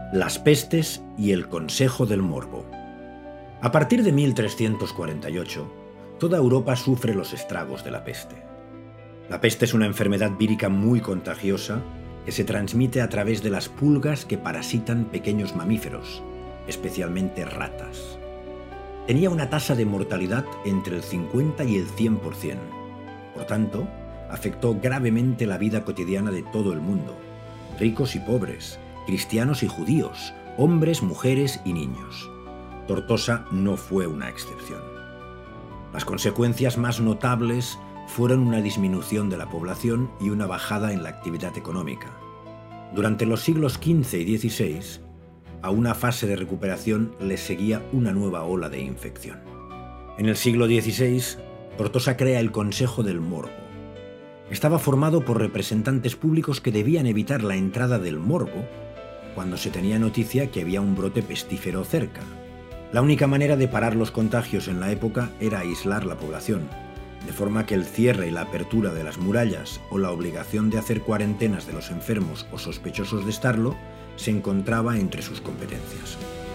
Las pestes y el Consejo del Morbo. A partir de 1348, toda Europa sufre los estragos de la peste. La peste es una enfermedad vírica muy contagiosa que se transmite a través de las pulgas que parasitan pequeños mamíferos, especialmente ratas. Tenía una tasa de mortalidad entre el 50 y el 100%. Por tanto, afectó gravemente la vida cotidiana de todo el mundo, ricos y pobres, cristianos y judíos, hombres, mujeres y niños. Tortosa no fue una excepción. Las consecuencias más notables fueron una disminución de la población y una bajada en la actividad económica. Durante los siglos XV y XVI, a una fase de recuperación le seguía una nueva ola de infección. En el siglo XVI, Tortosa crea el Consejo del Morbo. Estaba formado por representantes públicos que debían evitar la entrada del morbo cuando se tenía noticia que había un brote pestífero cerca. La única manera de parar los contagios en la época era aislar la población, de forma que el cierre y la apertura de las murallas o la obligación de hacer cuarentenas de los enfermos o sospechosos de estarlo se encontraba entre sus competencias.